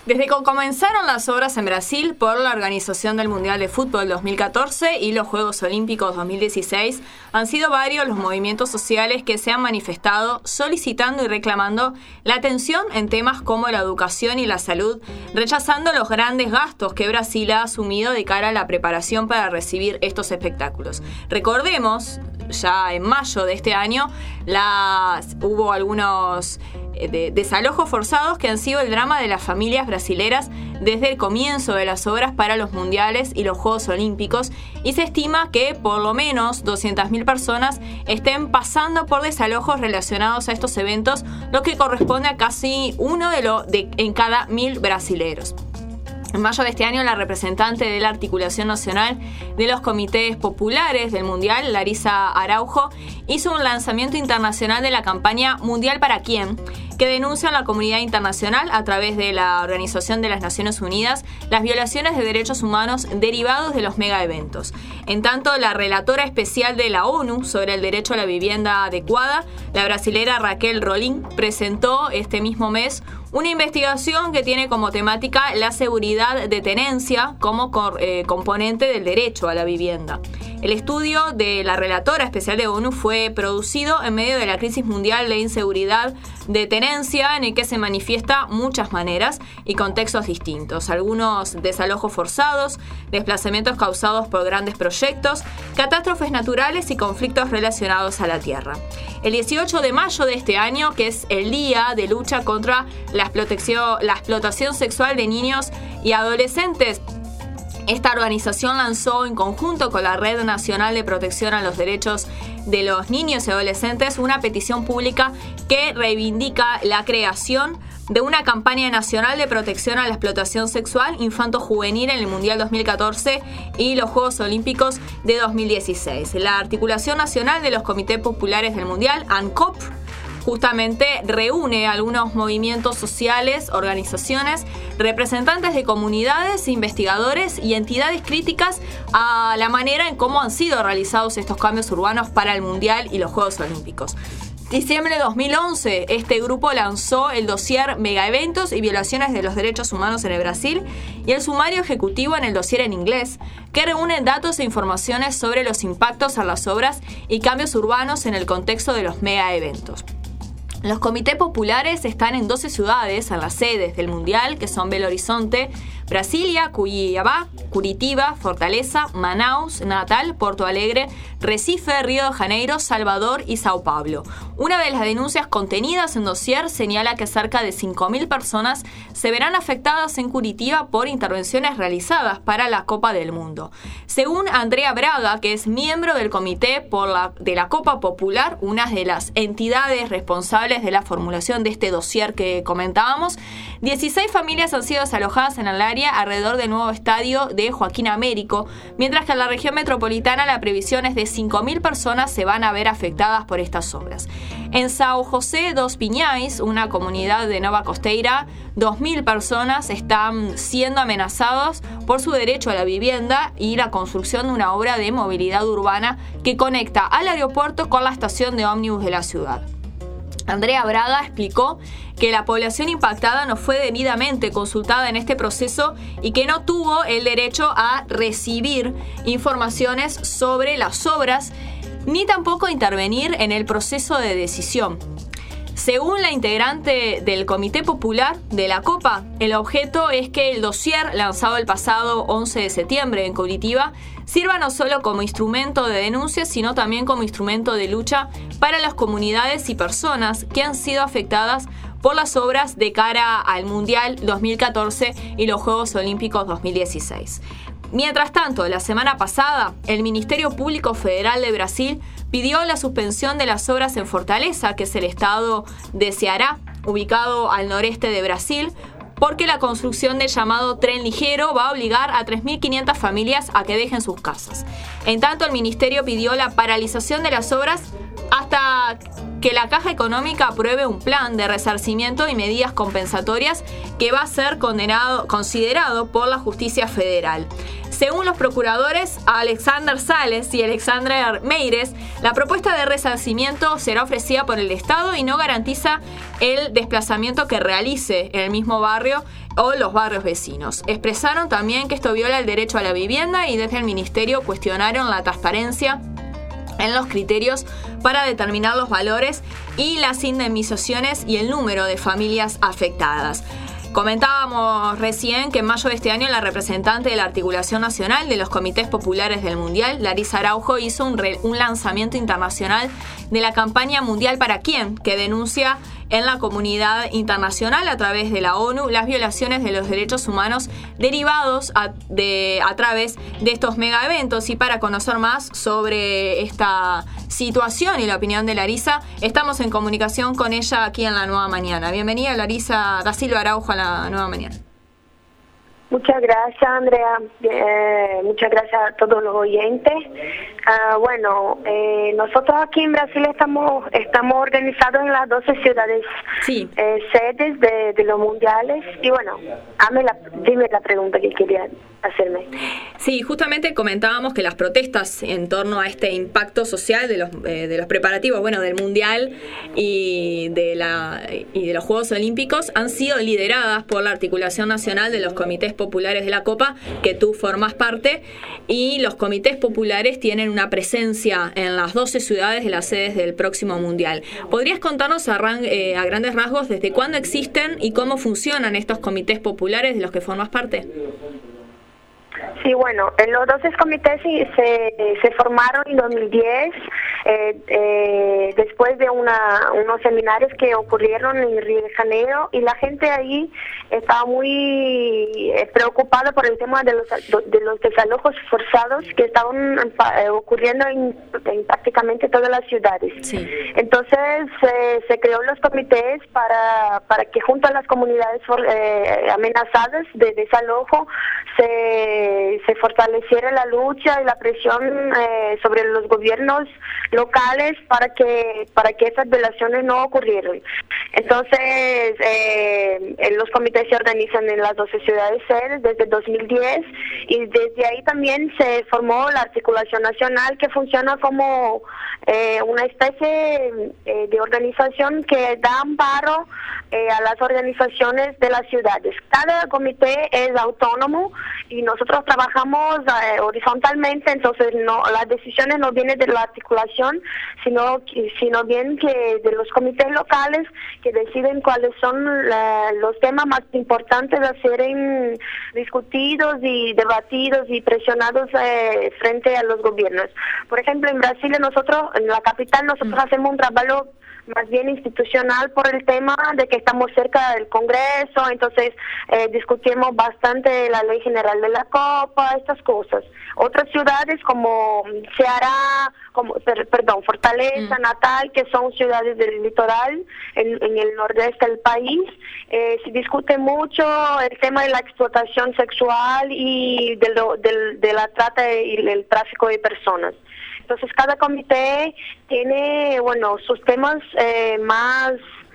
Desde que comenzaron las obras en Brasil por la organización del Mundial de Fútbol 2014 y los Juegos Olímpicos 2016, han sido varios los movimientos sociales que se han manifestado solicitando y reclamando la atención en temas como la educación y la salud, rechazando los grandes gastos que Brasil ha asumido de cara a la preparación para recibir estos espectáculos. Recordemos, ya en mayo de este año, hubo algunos desalojos forzados que han sido el drama de las familias brasileras desde el comienzo de las obras para los mundiales y los Juegos Olímpicos, y se estima que por lo menos 200.000 personas estén pasando por desalojos relacionados a estos eventos, lo que corresponde a casi uno en cada 1.000 brasileros. En mayo de este año, la representante de la Articulación Nacional de los Comités Populares del Mundial, Larissa Araujo, hizo un lanzamiento internacional de la campaña Mundial para quién, que denuncia a la comunidad internacional a través de la Organización de las Naciones Unidas las violaciones de derechos humanos derivados de los megaeventos. En tanto, la relatora especial de la ONU sobre el derecho a la vivienda adecuada, la brasilera Raquel Rolim, presentó este mismo mes una investigación que tiene como temática la seguridad de tenencia como componente del derecho a la vivienda. El estudio de la relatora especial de ONU fue producido en medio de la crisis mundial de inseguridad de tenencia, en el que se manifiesta muchas maneras y contextos distintos. Algunos desalojos forzados, desplazamientos causados por grandes proyectos, catástrofes naturales y conflictos relacionados a la tierra. El 18 de mayo de este año, que es el Día de Lucha contra la explotación sexual de niños y adolescentes, esta organización lanzó en conjunto con la Red Nacional de Protección a los Derechos de los Niños y Adolescentes una petición pública que reivindica la creación de una campaña nacional de protección a la explotación sexual infanto-juvenil en el Mundial 2014 y los Juegos Olímpicos de 2016. La Articulación Nacional de los Comités Populares del Mundial, ANCOP, justamente reúne algunos movimientos sociales, organizaciones, representantes de comunidades, investigadores y entidades críticas a la manera en cómo han sido realizados estos cambios urbanos para el Mundial y los Juegos Olímpicos. Diciembre de 2011, este grupo lanzó el dossier Megaeventos y Violaciones de los Derechos Humanos en el Brasil y el sumario ejecutivo en el dossier en inglés, que reúne datos e informaciones sobre los impactos en las obras y cambios urbanos en el contexto de los megaeventos. Los comités populares están en 12 ciudades, en las sedes del Mundial, que son Belo Horizonte, Brasilia, Cuiabá, Curitiba, Fortaleza, Manaus, Natal, Porto Alegre, Recife, Río de Janeiro, Salvador y Sao Paulo. Una de las denuncias contenidas en dossier señala que cerca de 5.000 personas se verán afectadas en Curitiba por intervenciones realizadas para la Copa del Mundo. Según Andrea Braga, que es miembro del comité de la Copa Popular, una de las entidades responsables de la formulación de este dossier que comentábamos, 16 familias han sido desalojadas en el área alrededor del nuevo estadio de Joaquín Américo, mientras que en la región metropolitana la previsión es de 5.000 personas se van a ver afectadas por estas obras. En São José dos Pinhais, una comunidad de Nova Costeira, 2.000 personas están siendo amenazados por su derecho a la vivienda y la construcción de una obra de movilidad urbana que conecta al aeropuerto con la estación de ómnibus de la ciudad. Andrea Braga explicó que la población impactada no fue debidamente consultada en este proceso y que no tuvo el derecho a recibir informaciones sobre las obras ni tampoco intervenir en el proceso de decisión. Según la integrante del Comité Popular de la Copa, el objeto es que el dossier lanzado el pasado 11 de septiembre en Curitiba sirva no solo como instrumento de denuncia, sino también como instrumento de lucha para las comunidades y personas que han sido afectadas por las obras de cara al Mundial 2014 y los Juegos Olímpicos 2016. Mientras tanto, la semana pasada, el Ministerio Público Federal de Brasil pidió la suspensión de las obras en Fortaleza, que es el estado de Ceará, ubicado al noreste de Brasil, porque la construcción del llamado tren ligero va a obligar a 3.500 familias a que dejen sus casas. En tanto, el ministerio pidió la paralización de las obras hasta que la Caja Económica apruebe un plan de resarcimiento y medidas compensatorias que va a ser considerado por la justicia federal. Según los procuradores Alexander Sales y Alexander Meires, la propuesta de resarcimiento será ofrecida por el Estado y no garantiza el desplazamiento que realice en el mismo barrio o los barrios vecinos. Expresaron también que esto viola el derecho a la vivienda y desde el ministerio cuestionaron la transparencia en los criterios para determinar los valores y las indemnizaciones y el número de familias afectadas. Comentábamos recién que en mayo de este año la representante de la Articulación Nacional de los Comités Populares del Mundial, Larisa Araujo, hizo un lanzamiento internacional de la campaña Mundial para ¿Quién?, que denuncia en la comunidad internacional a través de la ONU las violaciones de los derechos humanos derivados a través de estos megaeventos. Y para conocer más sobre esta situación y la opinión de Larisa, estamos en comunicación con ella aquí en La Nueva Mañana. Bienvenida, Larisa da Silva Araujo, a La Nueva Mañana. Muchas gracias, Andrea. Muchas gracias a todos los oyentes. Nosotros aquí en Brasil estamos organizados en las 12 ciudades sedes de los mundiales. Y bueno, dime la pregunta que quería hacerme. Sí, justamente comentábamos que las protestas en torno a este impacto social de los preparativos, del mundial y de los Juegos Olímpicos han sido lideradas por la Articulación Nacional de los Comités Populares de la Copa, que tú formas parte, y los comités populares tienen una presencia en las 12 ciudades de las sedes del próximo mundial. ¿Podrías contarnos a grandes rasgos desde cuándo existen y cómo funcionan estos comités populares de los que formas parte? Sí, los 12 comités se formaron en 2010 después de unos seminarios que ocurrieron en Río de Janeiro, y la gente ahí estaba muy preocupada por el tema de los desalojos forzados que estaban ocurriendo en prácticamente todas las ciudades. Sí. Entonces se creó los comités para que junto a las comunidades amenazadas de desalojo se fortaleciera la lucha y la presión sobre los gobiernos locales para que esas violaciones no ocurrieran. Entonces, los comités se organizan en las 12 ciudades sedes desde 2010, y desde ahí también se formó la Articulación Nacional, que funciona como una especie de organización que da amparo a las organizaciones de las ciudades. Cada comité es autónomo y nosotros trabajamos horizontalmente, entonces las decisiones no vienen de la articulación, sino bien que de los comités locales, que deciden cuáles son los temas más importantes a ser discutidos y debatidos y presionados frente a los gobiernos. Por ejemplo, en Brasil, en la capital, nosotros hacemos un trabajo más bien institucional por el tema de que estamos cerca del Congreso, entonces discutimos bastante la Ley General de la Copa, estas cosas. Otras ciudades como Ceará, Fortaleza, Natal, que son ciudades del litoral, en el nordeste del país, se discute mucho el tema de la explotación sexual y de la trata y el tráfico de personas. Entonces, cada comité tiene, sus temas más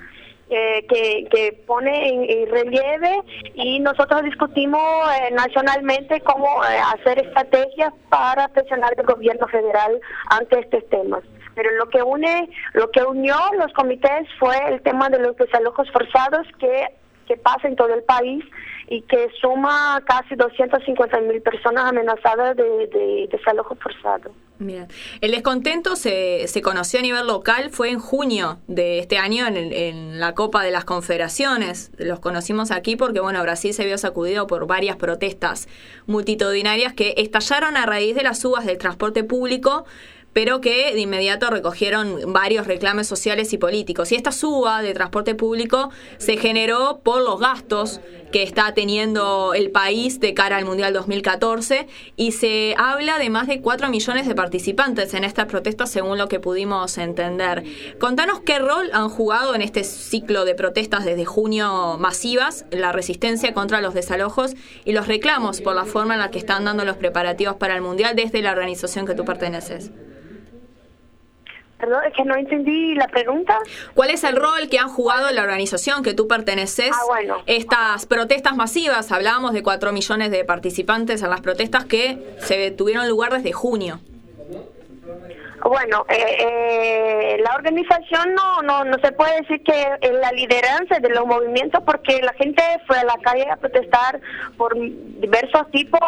que pone en relieve, y nosotros discutimos nacionalmente cómo hacer estrategias para presionar al gobierno federal ante estos temas. Pero lo que unió los comités fue el tema de los desalojos forzados que pasa en todo el país y que suma casi 250.000 personas amenazadas de desalojo forzado. Mira, el descontento se conoció a nivel local, fue en junio de este año en la Copa de las Confederaciones. Los conocimos aquí porque, Brasil se vio sacudido por varias protestas multitudinarias que estallaron a raíz de las subas del transporte público, pero que de inmediato recogieron varios reclamos sociales y políticos. Y esta suba de transporte público se generó por los gastos que está teniendo el país de cara al Mundial 2014, y se habla de más de 4 millones de participantes en estas protestas, según lo que pudimos entender. Contanos qué rol han jugado en este ciclo de protestas desde junio masivas, la resistencia contra los desalojos y los reclamos por la forma en la que están dando los preparativos para el Mundial desde la organización que tú perteneces. Perdón, es que no entendí la pregunta. ¿Cuál es el rol que han jugado la organización que tú perteneces? Bueno. Estas protestas masivas, hablábamos de 4 millones de participantes en las protestas que se tuvieron lugar desde junio. Bueno, la organización no se puede decir que es la lideranza de los movimientos, porque la gente fue a la calle a protestar por diversos tipos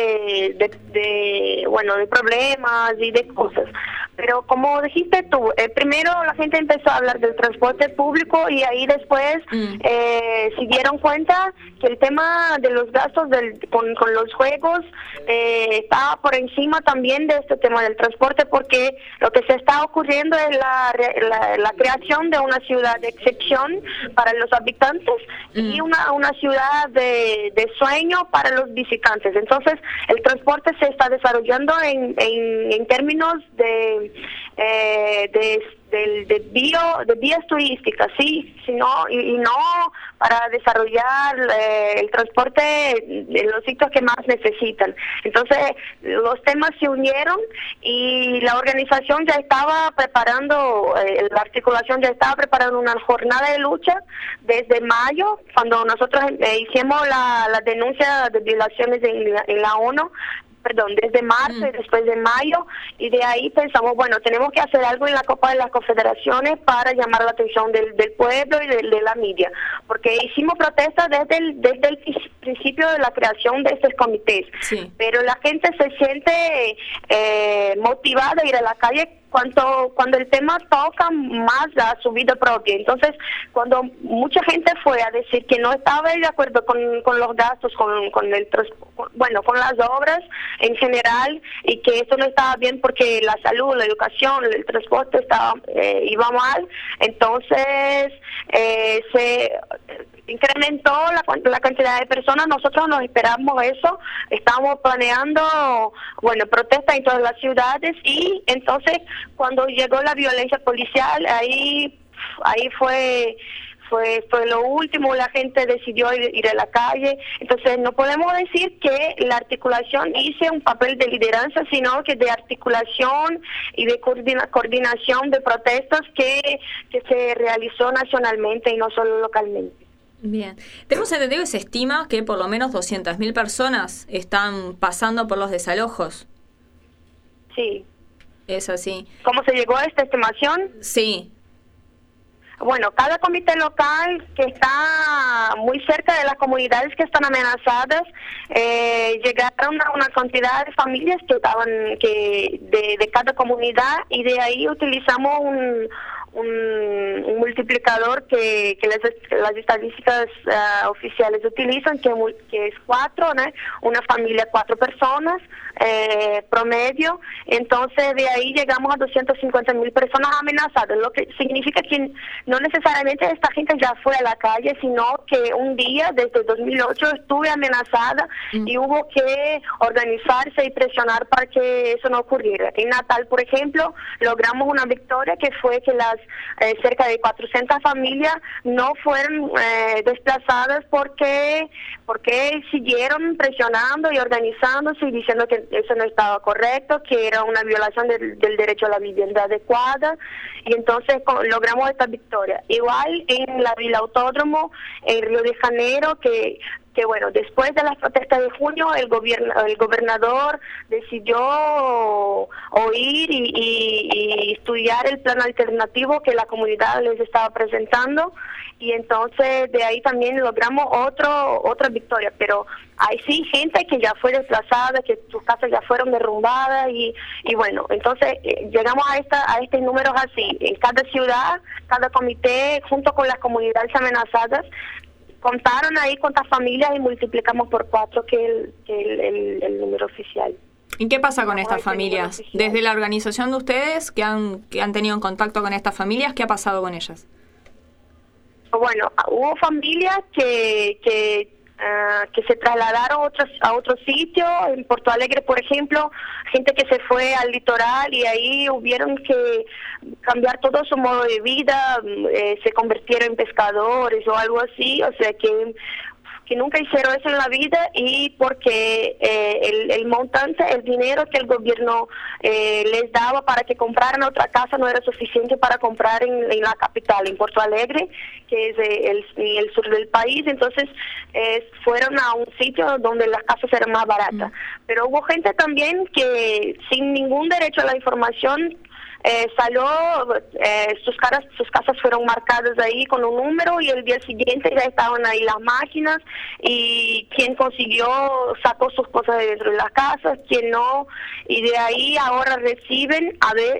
de problemas y de cosas. Pero como dijiste tú, primero la gente empezó a hablar del transporte público y ahí después se dieron cuenta que el tema de los gastos con los juegos estaba por encima también de este tema del transporte, porque lo que se está ocurriendo es la creación de una ciudad de excepción para los habitantes y una ciudad de sueño para los visitantes. Entonces, el transporte se está desarrollando en términos de vías turísticas, sí, sino y no para desarrollar el transporte en los sitios que más necesitan. Entonces, los temas se unieron y la organización ya estaba preparando, la articulación ya estaba preparando una jornada de lucha desde mayo, cuando nosotros hicimos la denuncia de violaciones en la ONU. Desde marzo y después de mayo, y de ahí pensamos, bueno, tenemos que hacer algo en la Copa de las Confederaciones para llamar la atención del pueblo y de la media, porque hicimos protestas desde el principio de la creación de estos comités, sí. Pero la gente se siente motivada a ir a la calle cuando el tema toca más a su vida propia. Entonces, cuando mucha gente fue a decir que no estaba de acuerdo con los gastos, con las obras en general, y que eso no estaba bien porque la salud, la educación, el transporte iba mal, entonces se incrementó la cantidad de personas. Nosotros no esperamos eso, estábamos planeando protestas en todas las ciudades, y entonces cuando llegó la violencia policial, ahí fue lo último, la gente decidió ir a la calle. Entonces no podemos decir que la articulación hizo un papel de lideranza, sino que de articulación y de coordinación de protestas que se realizó nacionalmente y no solo localmente. Bien. Tenemos entendido que se estima que por lo menos 200.000 personas están pasando por los desalojos. Sí. Es así. ¿Cómo se llegó a esta estimación? Sí. Bueno, cada comité local que está muy cerca de las comunidades que están amenazadas, llegaron a una cantidad de familias que estaban de cada comunidad, y de ahí utilizamos un multiplicador que las estadísticas oficiales utilizan, que es 4, ¿no? Una familia, 4 personas promedio. Entonces de ahí llegamos a 250.000 personas amenazadas, lo que significa que no necesariamente esta gente ya fue a la calle, sino que un día desde 2008 estuve amenazada y hubo que organizarse y presionar para que eso no ocurriera. En Natal, por ejemplo, logramos una victoria, que fue que las cerca de 400 familias no fueron desplazadas porque siguieron presionando y organizándose y diciendo que eso no estaba correcto, que era una violación del derecho a la vivienda adecuada, y entonces logramos esta victoria. Igual en la Vila Autódromo, en Río de Janeiro, que después de las protestas de junio, el gobernador decidió oír y estudiar el plan alternativo que la comunidad les estaba presentando, y entonces de ahí también logramos otra victoria. Pero hay sí gente que ya fue desplazada, que sus casas ya fueron derrumbadas, y entonces llegamos a estos números así. En cada ciudad, cada comité, junto con las comunidades amenazadas, contaron ahí cuántas familias y multiplicamos por 4 que el número oficial. ¿Y qué pasa con estas familias? Desde la organización de ustedes, que han tenido contacto con estas familias, ¿qué ha pasado con ellas? Bueno, hubo familias que se trasladaron a otro sitio, en Porto Alegre, por ejemplo, gente que se fue al litoral y ahí hubieron que cambiar todo su modo de vida, se convirtieron en pescadores o algo así, o sea que que nunca hicieron eso en la vida y porque el montante, el dinero que el gobierno les daba para que compraran otra casa no era suficiente para comprar en la capital, en Porto Alegre, que es en el sur del país. Entonces fueron a un sitio donde las casas eran más baratas. Pero hubo gente también que sin ningún derecho a la información salió, sus casas fueron marcadas ahí con un número y el día siguiente ya estaban ahí las máquinas y quien consiguió sacó sus cosas de dentro de las casas, quien no, y de ahí ahora reciben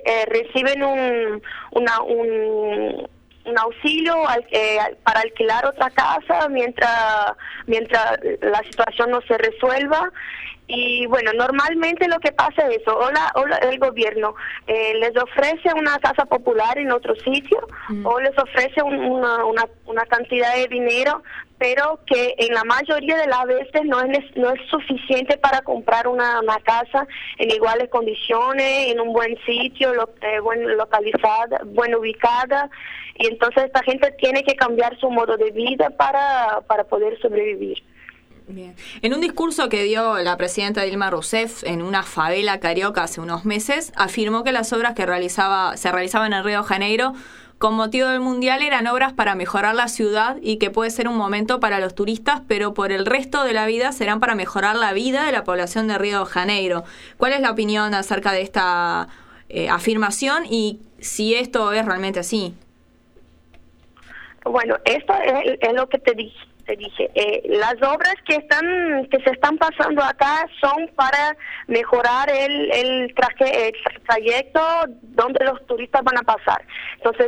un auxilio para alquilar otra casa mientras la situación no se resuelva. Y bueno, normalmente lo que pasa es eso, el gobierno les ofrece una casa popular en otro sitio o les ofrece una cantidad de dinero, pero que en la mayoría de las veces no es suficiente para comprar una casa en iguales condiciones, en un buen sitio, buen localizada, bien ubicada, y entonces esta gente tiene que cambiar su modo de vida para poder sobrevivir. Bien. En un discurso que dio la presidenta Dilma Rousseff en una favela carioca hace unos meses, afirmó que las obras que se realizaban en Río de Janeiro con motivo del Mundial eran obras para mejorar la ciudad y que puede ser un momento para los turistas, pero por el resto de la vida serán para mejorar la vida de la población de Río de Janeiro. ¿Cuál es la opinión acerca de esta afirmación y si esto es realmente así? Bueno, esto es lo que te dije. Las obras que se están pasando acá son para mejorar el trayecto donde los turistas van a pasar. Entonces,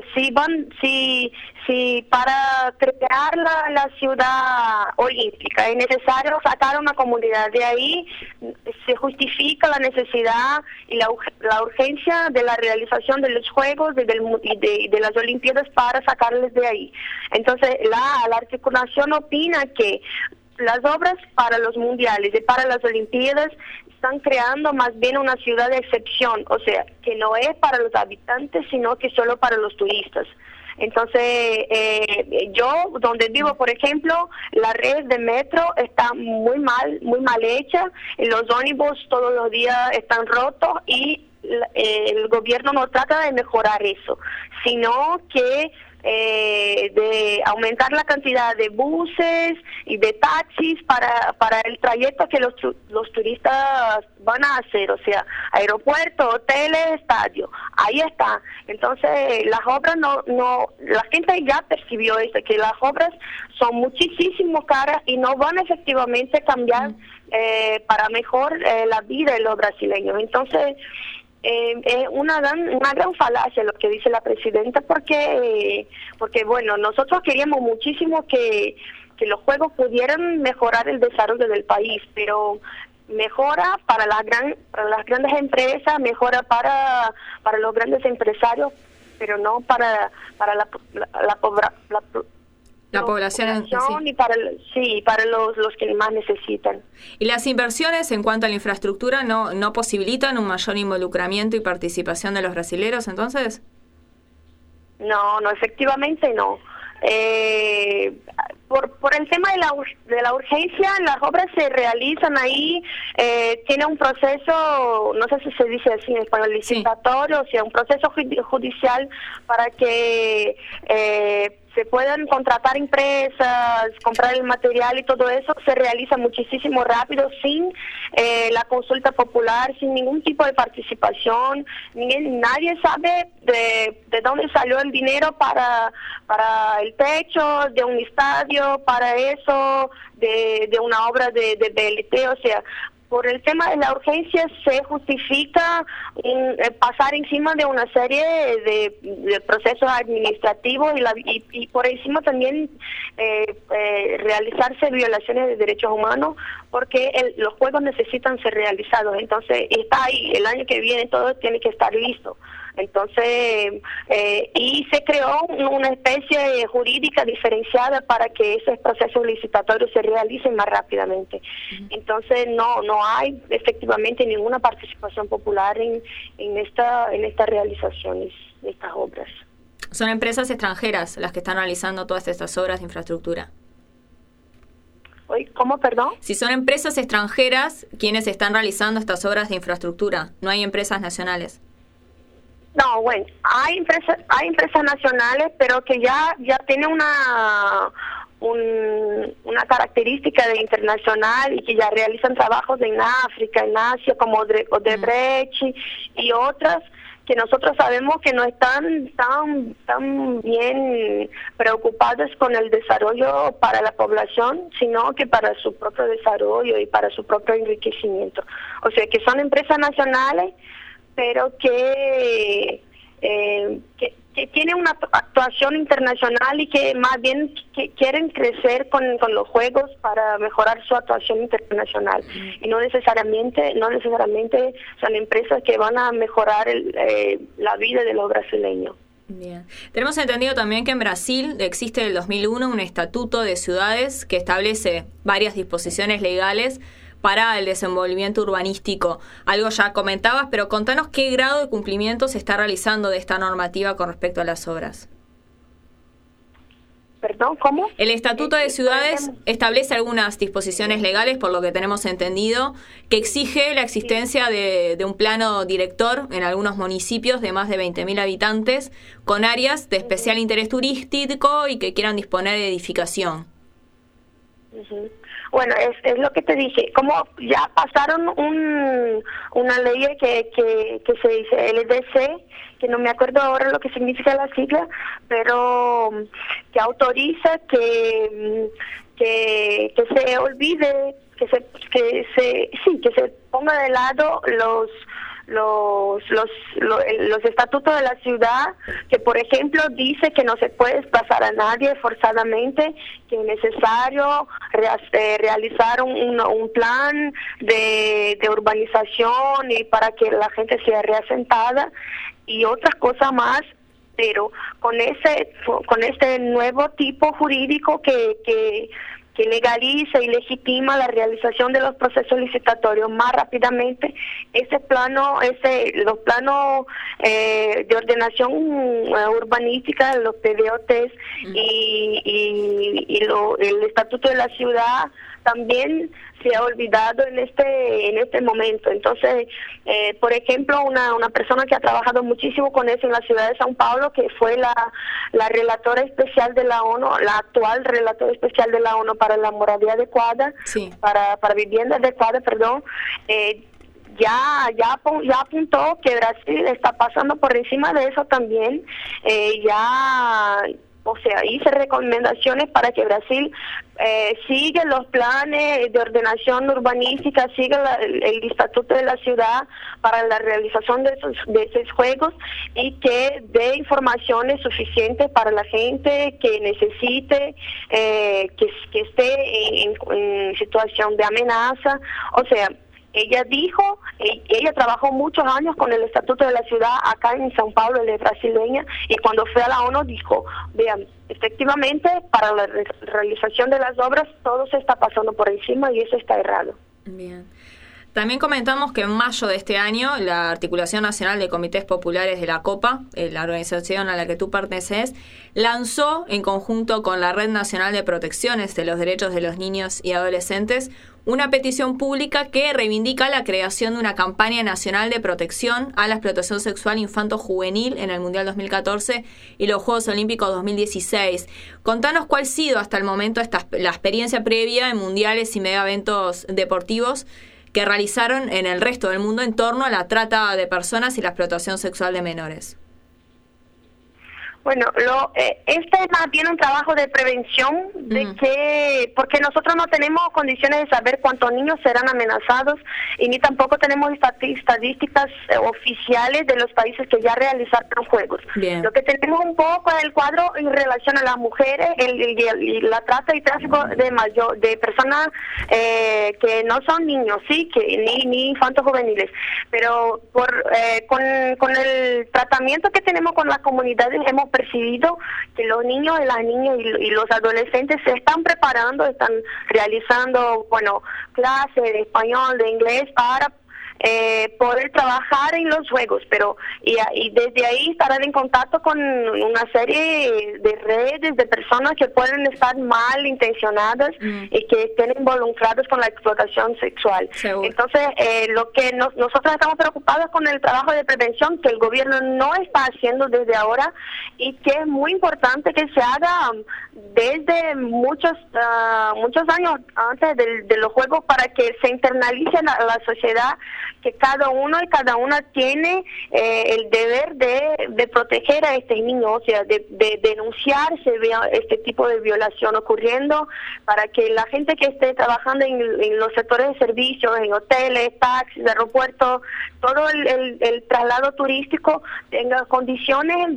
si para crear la ciudad olímpica es necesario sacar una comunidad de ahí, se justifica la necesidad y la urgencia de la realización de los Juegos y de las Olimpiadas para sacarles de ahí. Entonces, la articulación opina que las obras para los mundiales y para las Olimpiadas están creando más bien una ciudad de excepción, o sea, que no es para los habitantes, sino que solo para los turistas. Entonces, yo donde vivo, por ejemplo, la red de metro está muy mal hecha, los ómnibus todos los días están rotos y el gobierno no trata de mejorar eso, sino que de aumentar la cantidad de buses y de taxis para el trayecto que los turistas van a hacer, o sea, aeropuerto, hoteles, estadio, ahí está. Entonces, las obras la gente ya percibió esto, que las obras son muchísimo caras y no van efectivamente a cambiar para mejor la vida de los brasileños. Entonces, es una gran falacia lo que dice la presidenta porque bueno, nosotros queríamos muchísimo que los juegos pudieran mejorar el desarrollo del país, pero mejora para las grandes empresas, mejora para los grandes empresarios, pero no para la población y para los que más necesitan. ¿Y las inversiones en cuanto a la infraestructura no posibilitan un mayor involucramiento y participación de los brasileros entonces? No, efectivamente no. Por el tema de la urgencia, las obras se realizan ahí, tiene un proceso, no sé si se dice así en español, licitatorio, o sea, un proceso judicial para que se puedan contratar empresas, comprar el material y todo eso se realiza muchísimo rápido, sin la consulta popular, sin ningún tipo de participación. Nadie sabe de dónde salió el dinero para el techo de un estadio, para eso, de una obra de BLT, o sea, por el tema de la urgencia se justifica pasar encima de una serie de procesos administrativos y por encima también realizarse violaciones de derechos humanos porque los juegos necesitan ser realizados. Entonces está ahí, el año que viene todo tiene que estar listo. Entonces, y se creó una especie jurídica diferenciada para que esos procesos licitatorios se realicen más rápidamente. Entonces, no hay efectivamente ninguna participación popular en estas realizaciones de estas obras. ¿Son empresas extranjeras las que están realizando todas estas obras de infraestructura? ¿Cómo, perdón? Si son empresas extranjeras quienes están realizando estas obras de infraestructura, no hay empresas nacionales. No, bueno, hay empresas nacionales, pero que ya tienen una característica de internacional y que ya realizan trabajos en África, en Asia, como Odebrecht y otras, que nosotros sabemos que no están tan bien preocupadas con el desarrollo para la población, sino que para su propio desarrollo y para su propio enriquecimiento. O sea, que son empresas nacionales, pero que tienen una actuación internacional y que más bien que quieren crecer con los juegos para mejorar su actuación internacional. Y no necesariamente son empresas que van a mejorar la vida de los brasileños. Bien. Tenemos entendido también que en Brasil existe desde el 2001 un estatuto de ciudades que establece varias disposiciones legales para el desenvolvimiento urbanístico. Algo ya comentabas, pero contanos qué grado de cumplimiento se está realizando de esta normativa con respecto a las obras. ¿Perdón? ¿Cómo? El Estatuto de Ciudades establece algunas disposiciones legales, por lo que tenemos entendido, que exige la existencia de un plano director en algunos municipios de más de 20.000 habitantes, con áreas de especial interés turístico y que quieran disponer de edificación. Bueno, es lo que te dije. Como ya pasaron una ley que se dice LDC, que no me acuerdo ahora lo que significa la sigla, pero que autoriza que se olvide, que se ponga de lado los estatutos de la ciudad, que por ejemplo dice que no se puede desplazar a nadie forzadamente, que es necesario realizar un plan de urbanización y para que la gente sea reasentada y otras cosas más, pero con este nuevo tipo jurídico que legaliza y legitima la realización de los procesos licitatorios más rápidamente, los planos de ordenación urbanística, los PDOTs y el Estatuto de la Ciudad también se ha olvidado en este momento. Entonces, por ejemplo, una persona que ha trabajado muchísimo con eso en la ciudad de São Paulo, que fue la relatora especial de la ONU, la actual relatora especial de la ONU para la moralidad adecuada, sí, para vivienda adecuada, perdón, ya apuntó que Brasil está pasando por encima de eso también. O sea, hice recomendaciones para que Brasil siga los planes de ordenación urbanística, siga el estatuto de la ciudad para la realización de esos juegos y que dé informaciones suficientes para la gente que necesite, que esté en situación de amenaza. O sea, ella trabajó muchos años con el Estatuto de la Ciudad acá en São Paulo, ella es brasileña, y cuando fue a la ONU dijo, vean, efectivamente, para la realización de las obras todo se está pasando por encima y eso está errado. Bien. También comentamos que en mayo de este año la Articulación Nacional de Comités Populares de la COPA, la organización a la que tú perteneces, lanzó en conjunto con la Red Nacional de Protecciones de los Derechos de los Niños y Adolescentes una petición pública que reivindica la creación de una campaña nacional de protección a la explotación sexual infanto-juvenil en el Mundial 2014 y los Juegos Olímpicos 2016. Contanos cuál ha sido hasta el momento la experiencia previa en mundiales y mega eventos deportivos que realizaron en el resto del mundo en torno a la trata de personas y la explotación sexual de menores. Bueno, este es más bien un trabajo de prevención, porque nosotros no tenemos condiciones de saber cuántos niños serán amenazados y ni tampoco tenemos estadísticas oficiales de los países que ya realizaron juegos. Bien. Lo que tenemos un poco es el cuadro en relación a las mujeres y la trata y tráfico de personas que no son niños, sí, que ni infantos juveniles, pero con el tratamiento que tenemos con las comunidades hemos percibido que los niños y las niñas y los adolescentes se están preparando, están realizando, clases de español, de inglés para poder trabajar en los juegos, pero y desde ahí estar en contacto con una serie de redes de personas que pueden estar mal intencionadas y que estén involucrados con la explotación sexual. Seguro. Entonces, lo que nosotros estamos preocupados con el trabajo de prevención que el gobierno no está haciendo desde ahora y que es muy importante que se haga desde muchos años antes de los juegos, para que se internalice la sociedad que cada uno y cada una tiene el deber de proteger a este niño, o sea, de denunciar si vea este tipo de violación ocurriendo, para que la gente que esté trabajando en los sectores de servicios, en hoteles, taxis, aeropuertos, todo el traslado turístico tenga condiciones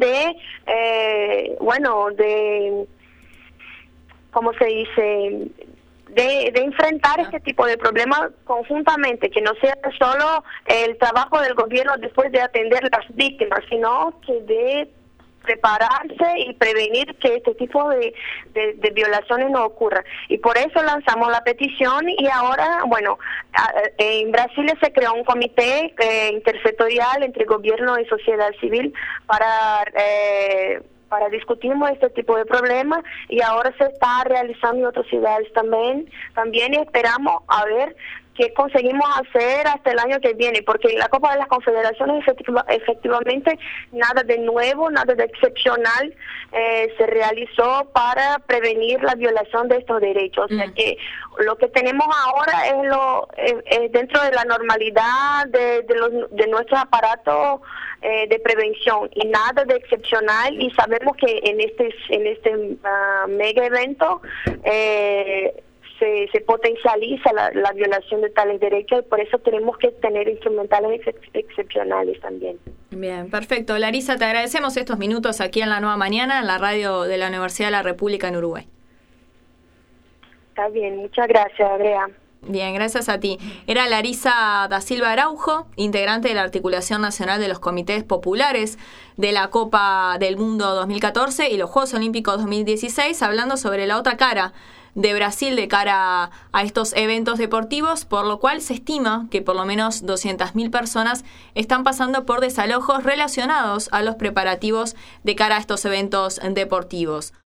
¿cómo se dice?, de enfrentar este tipo de problemas conjuntamente, que no sea solo el trabajo del gobierno después de atender las víctimas, sino que de prepararse y prevenir que este tipo de violaciones no ocurran. Y por eso lanzamos la petición, y ahora, bueno, en Brasil se creó un comité intersectorial entre gobierno y sociedad civil para discutir este tipo de problemas, y ahora se está realizando en otras ciudades también y esperamos a ver qué conseguimos hacer hasta el año que viene, porque en la Copa de las Confederaciones efectivamente nada de nuevo, nada de excepcional se realizó para prevenir la violación de estos derechos. O sea que lo que tenemos ahora es dentro de la normalidad de nuestro aparato de prevención, y nada de excepcional, y sabemos que en este mega evento se potencializa la violación de tales derechos, y por eso tenemos que tener instrumentales excepcionales también. Bien, perfecto. Larisa, te agradecemos estos minutos aquí en La Nueva Mañana, en la radio de la Universidad de la República en Uruguay. Está bien, muchas gracias, Andrea. Bien, gracias a ti. Era Larisa da Silva Araujo, integrante de la Articulación Nacional de los Comités Populares de la Copa del Mundo 2014 y los Juegos Olímpicos 2016, hablando sobre la otra cara de Brasil de cara a estos eventos deportivos, por lo cual se estima que por lo menos 200.000 personas están pasando por desalojos relacionados a los preparativos de cara a estos eventos deportivos.